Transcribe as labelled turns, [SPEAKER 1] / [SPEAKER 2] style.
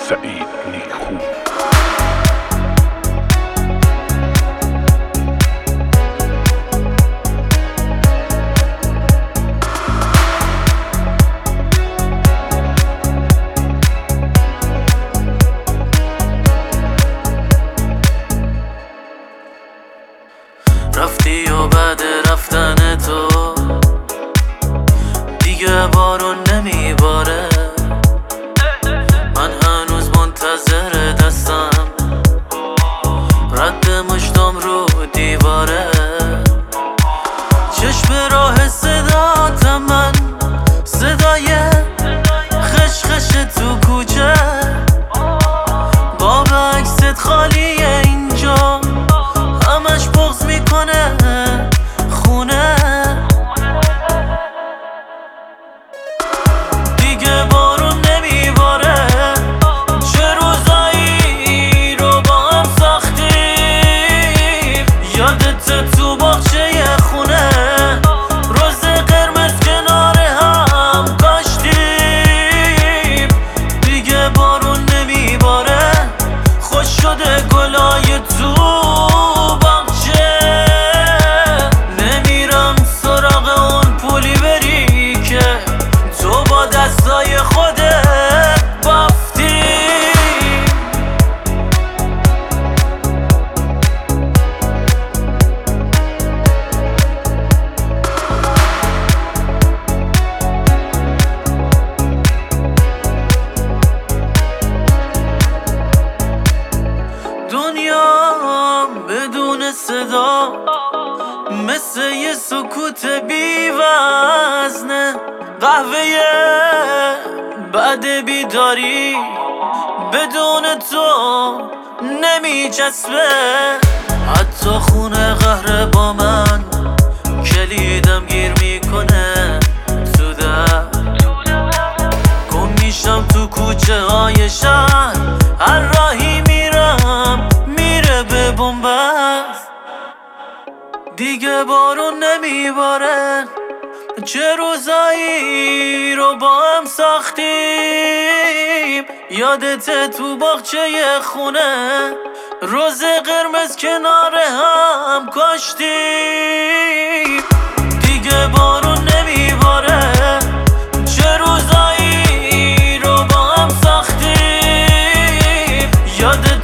[SPEAKER 1] سعید نیکو.
[SPEAKER 2] رفتی و بعد رفتن تو دیگه بارون نمیباره. من هنوز منتظر دستم رد مشتم رو دیواره. چشم راه صداتم من، صدای خشخش تو کوچه، باب عکست خالیه اینجا، همش بغض میکنه خونه. دیگه بارون نمیباره، چه روزایی رو با هم ساختیم. یادت تو باغچه خونه، روز قرمز کنار هم کاشتیم. دیگه بارون نمیباره، خوش شده گلای تو باغچه. نمیرم سراغ اون پولی بری که تو با دستای خودت بافتی. دنیا بدون صدا مثل یه سکوت بی‌وزنه. قهوه بعد بیداری بدون تو نمیچسبه. حتی خونه قهر با من، کلیدم گیر میکنه تو در. گم میشم تو کوچه های شهر، هر راهی میرم میره به بنبست. دیگه بارون نمیباره، چه روزایی رو با هم ساختیم. یادت تو باغچه خونه، روز قرمز کنار هم کاشتیم. دیگه بارون نمیباره، چه روزایی رو با هم ساختیم. یادت